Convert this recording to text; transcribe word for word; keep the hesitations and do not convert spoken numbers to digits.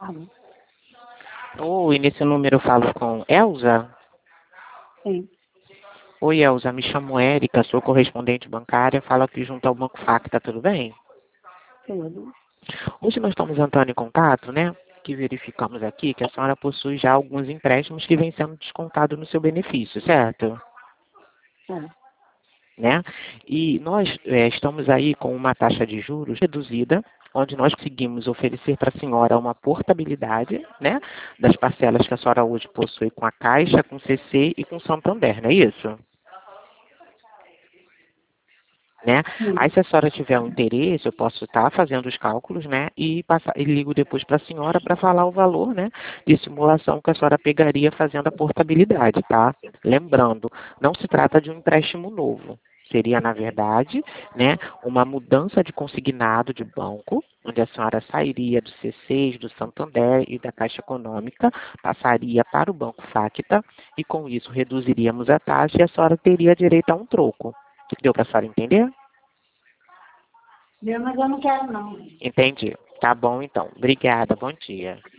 Alô? Oi, nesse número eu falo com Elza. Sim, Oi, Elza, me chamo Érica, sou correspondente bancária, falo aqui junto ao Banco Facta, tudo bem? tudo. Hoje nós estamos entrando em contato, né? Que verificamos aqui que a senhora possui já alguns empréstimos que vêm sendo descontados no seu benefício, certo? É. Né? E nós é, estamos aí com uma taxa de juros reduzida, onde nós conseguimos oferecer para a senhora uma portabilidade, né, das parcelas que a senhora hoje possui com a Caixa, com o C C e com o Santander, não é isso? Né? Sim. Aí, se a senhora tiver um interesse, eu posso estar fazendo os cálculos, né, e, passar, e ligo depois para a senhora para falar o valor, né, de simulação que a senhora pegaria fazendo a portabilidade, tá? Lembrando, não se trata de um empréstimo novo. Seria, na verdade, né, uma mudança de consignado de banco, onde a senhora sairia do C seis, do Santander e da Caixa Econômica, passaria para o Banco Facta e, com isso, reduziríamos a taxa e a senhora teria direito a um troco. Deu para a senhora entender? Viu? Mas eu não quero, não. Entendi. Tá bom, então. Obrigada. Bom dia.